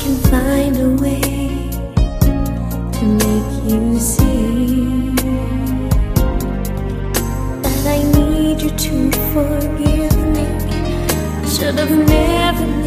can find a way to make you see that I need you to forgive me. Should have never